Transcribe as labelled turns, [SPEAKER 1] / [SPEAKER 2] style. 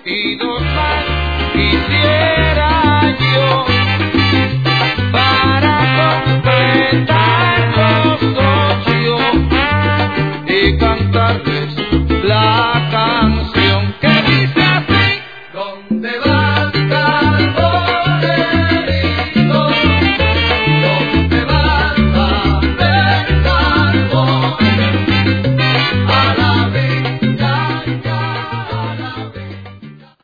[SPEAKER 1] y dos más quisiera yo para completar los ocho y cantarles